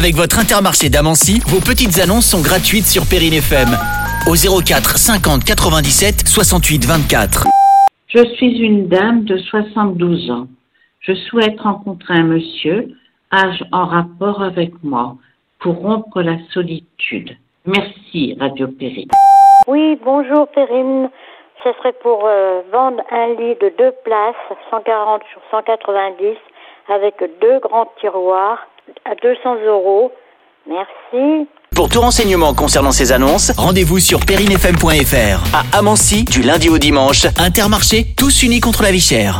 Avec votre Intermarché d'Amancy, vos petites annonces sont gratuites sur Perrine FM. Au 04 50 97 68 24. Je suis une dame de 72 ans. Je souhaite rencontrer un monsieur, âge en rapport avec moi, pour rompre la solitude. Merci, Radio Perrine. Oui, bonjour Perrine. Ce serait pour vendre un lit de 2 places, 140 sur 190, avec 2 grands tiroirs à 200 €. Merci. Pour tout renseignement concernant ces annonces, rendez-vous sur perrinefm.fr. À Amancy, du lundi au dimanche, Intermarché, tous unis contre la vie chère.